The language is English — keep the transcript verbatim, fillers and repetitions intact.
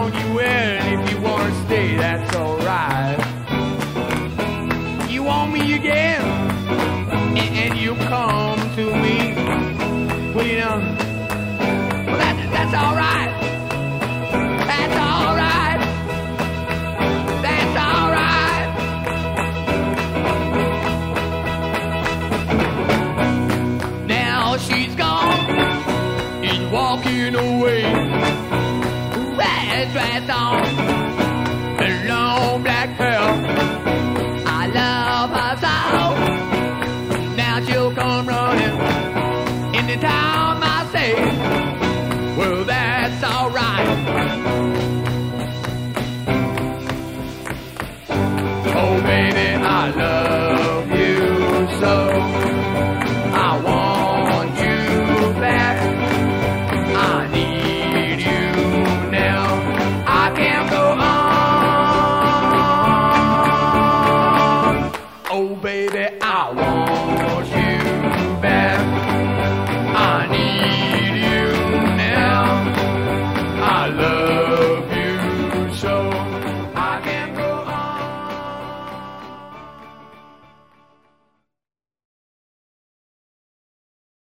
on you well, and if you want to stay, that's alright. You want me again, and, and you come to me. Well, you know, well, that, that's alright. That's alright. That's alright. Now she's gone, is walking away. Red dress on, the long black hair. I love her so. Now she'll come running into town, I say. Well, that's alright. Oh, baby, I love